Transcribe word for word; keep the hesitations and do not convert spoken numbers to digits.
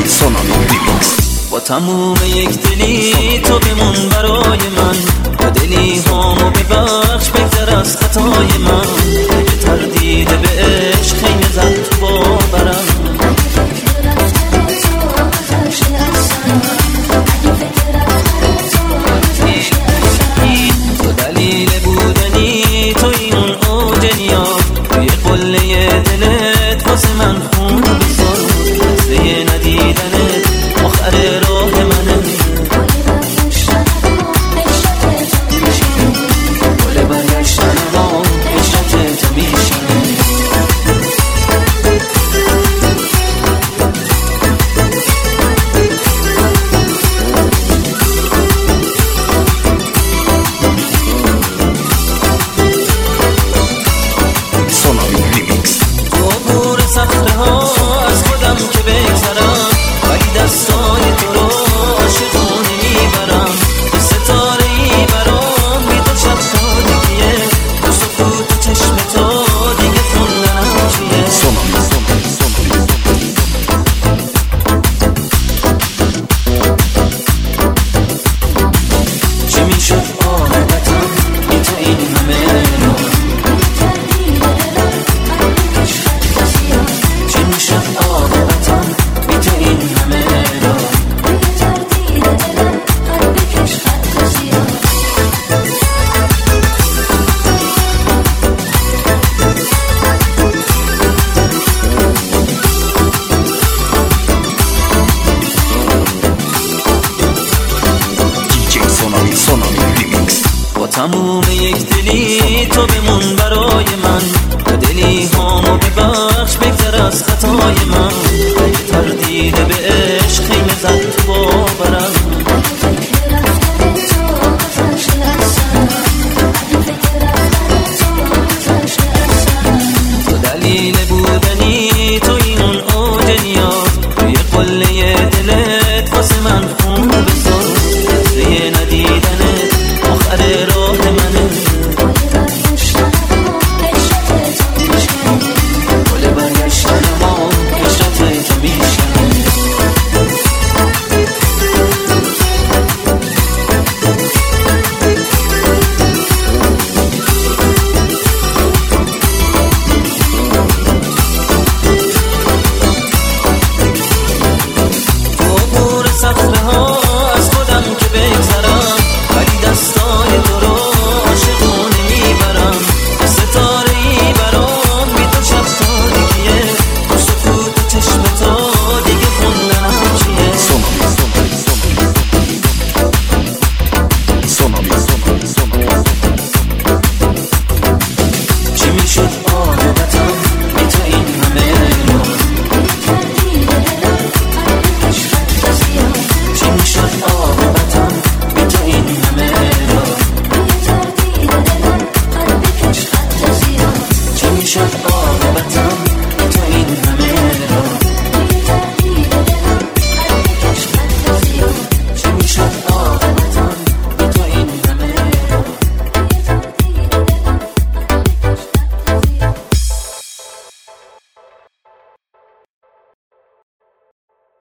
سونامی ریمیکس. با تموم یک دلی تو بمون برای من، با دلی هامو ببخش بگذر از خطای من. اگه تردید به عشق خیمه زد تو باورم، تو دلیل بودنی توی اون اوج نیاز، توی قله دلت واسه من خون بزار. دسته ندیدنت آخر راه منه، گل برگشتن ما عشقت تو میشنه. سونامی ریمیکس. عبور صخره ها از خودم که بگذرم، ولی دستای تو رو عاشقونه میبرم. به ستاره ای برام بی تو شب تاریکیه، تو سکوت چشم تو دیگه خوندنم چیه. سونامی سونامی سونامی چی میشد عاقبتم بی تو این همه رو، چی میشد عاقبتم بی تو این همه رو. دیجی سونامی سونامی ریمیکس. با تموم یک دلی تو بمون برای من، با دلی هامو ببخش بگذر از خطای من. اگه تردید به